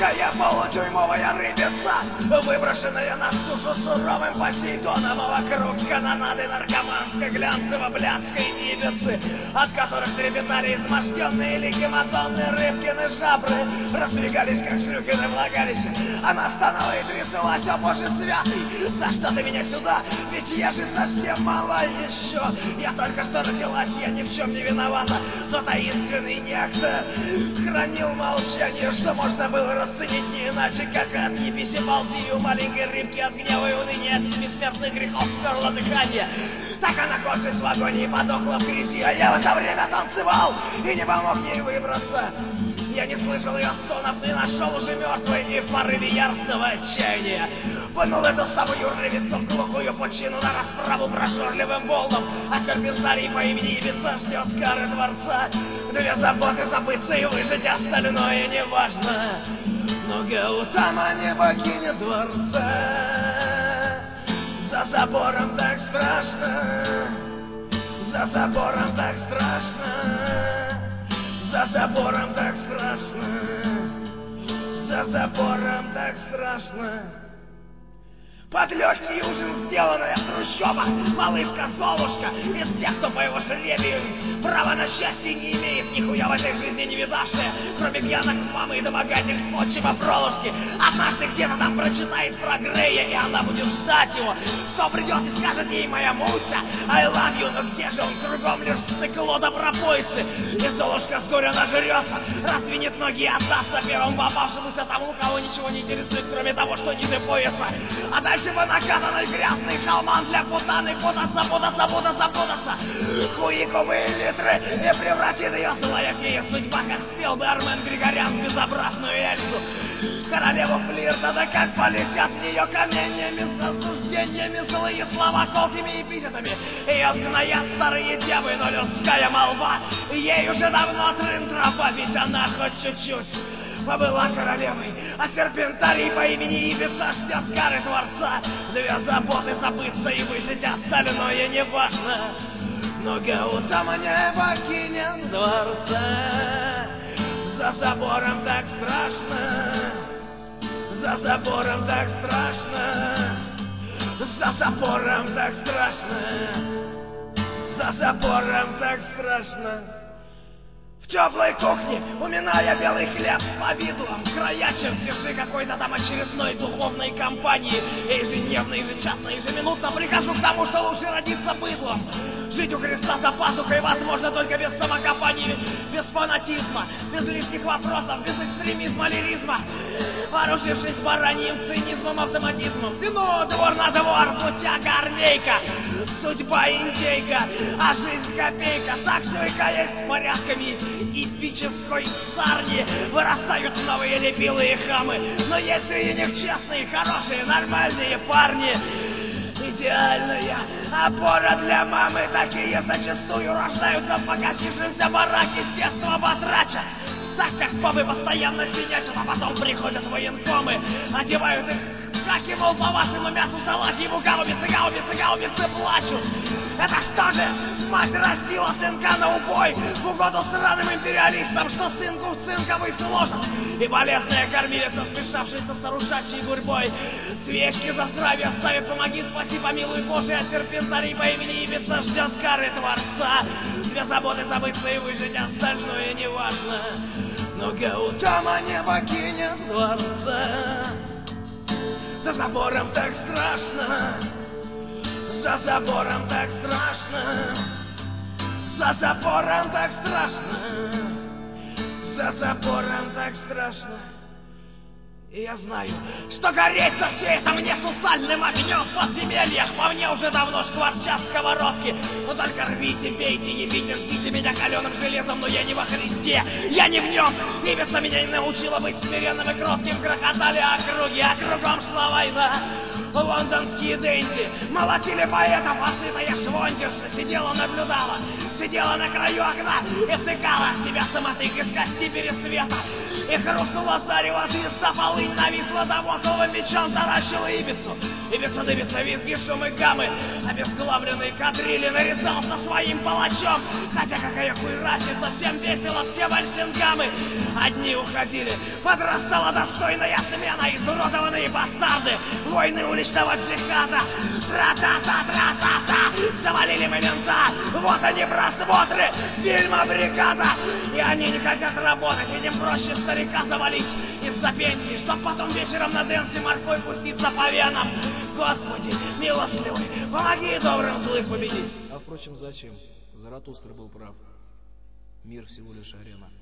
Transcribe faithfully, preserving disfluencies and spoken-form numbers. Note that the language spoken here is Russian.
Маленькая полудюймовая рыбица, выброшенная на сушу суровым Посейдоном, а вокруг канонады наркоманской глянцево-блядской ибицы, от которых трепетали изможденные лики Мадонны, Рыбкины жабры, раздвигались как шлюхины влагалища. Она стонала и тряслась: о боже святый, за что ты меня сюда? Ведь я же совсем мала еще. Я только что родилась, я ни в чем не виновата, но таинственный некто хранил молчание, что можно было расценить не иначе, как от ебись и балди у маленькой рыбки от гнева и уныния, от бессмертных грехов сперло дыхание. Так она косясь в агонии подохла в грязи, а я в это время танцевал и не помог ей выбраться. Я не слышал ее стонов и нашел уже мертвой, и в порыве яростного отчаяния пнул эту самую рыбицу в глухую пучину на расправу прожорливым волном, а серпентарий по имени Ибица ждет кары дворца. Две заботы забыться и выжить, остальное неважно. Но Гаутама не покинет дворца. За забором так страшно, за забором так страшно, за забором так страшно, за забором так страшно. Под легкий ужин, сделанный в трущобах, малышка Золушка из тех, кто по его жребию права на счастье не имеет, нихуя в этой жизни не видавшая, кроме пьянок мамы и домогательств отчима Фролушки. Однажды где-то там прочитает про Грея, и она будет ждать его, что придет и скажет ей: моя Муся, I love you, но где же он? Кругом лишь стекло да пропойцы. И Золушка с горя нажрется, раздвинет ноги и отдастся первому попавшемуся тому, кого ничего не интересует, кроме того, что ниже пояса. А дальше по накатанной грязный шалман для путаны, путаться, путаться, путаться, путаться, хуиковые литры, и превратит ее злая фея судьба, как спел бы Армен Григорян, безобразную Эльзу, королеву флирта. Да как полетят в нее каменьями, с осуждениями, злые слова, колкими эпитетами. Ее сгноят старые девы, но людская молва ей уже давно трын-трава, ведь она хоть чуть-чуть побыла королевой, а серпентарий по имени Ибица ждет кары дворца. Две заботы забыться и выжить, остальное не важно. Но Гаутама не покинет дворца. За забором так страшно, за забором так страшно, за забором так страшно, за забором так страшно. В теплой кухне, уминая белый хлеб с повидлом, края чертежи какой-то там очередной духовной компании, я ежедневно, ежечасно, ежеминутно прихожу к тому, что лучше родиться быдлом. Жить у Христа за пазухой возможно только без самокопаний, без фанатизма, без лишних вопросов, без экстремизма, лиризма, вооружившись бараньим цинизмом, автоматизмом. Вино, двор на двор, путяга, армейка, судьба индейка, а жизнь копейка. Так все и каясь с порядками эпической псарни вырастают новые лепилые хамы. Но есть среди них честные, хорошие, нормальные парни. Идеальная опора для мамы, такие зачастую рождаются в покосившемся бараке, с детства батрачат. Так как бабы постоянно сидячат, а потом приходят военкомы, одевают их как и, мол, по вашему мясу салазьему гаубицы, гаубицы, гаубицы плачут. Это что же, мать растила сынка на убой в угоду сраным империалистам, что сынку в цинковый сложат? И болезная кормилица, смешавшаяся старушачьей гурьбой, свечки за здравие ставит: помоги, спаси, помилуй, Боже, а серпентарий по имени Ибица ждет кары дворца. Две заботы забыться и выжить, остальное не важно. Но Гаутама не покинет дворца. За забором так страшно, за забором так страшно, за забором так страшно, за забором так страшно. И я знаю, что гореть засеется мне сусальным огнем в подземельях. По мне уже давно шкварчат сковородки. Но только рвите, бейте, не бейте, жгите меня каленым железом, но я не во Христе, я не в нем. Ибица меня не научила быть смиренным и кротким. Грохотали округи, а кругом шла война. лондонские денди. Молотили поэтов, а сытая швондерша сидела, наблюдала, сидела на краю окна и втыкала в себя самотык из кости пересвета. И хрустнула зарево звезда, полынь нависла домокловым мечом, таращила ибицу. Ибица дыбится, визги, шумы, гаммы. Обезглавленный кадрили нарезался своим палачом. Хотя какая хуй разница, всем весело, все вальсингамы. Одни уходили, подрастала достойная смена, изуродованные бастарды, войны уличного джихада. Тра-та-та-тра-та-та, завалили мы мента, вот они просмотры фильма «Бригада». И они не хотят работать, ведь им проще старика завалить из-за пенсии, чтоб потом вечером на дэнсе морфой пуститься по венам. Господи, милостливый, помоги добрым злых победить. А впрочем, зачем? Заратустра был прав. Мир всего лишь арена.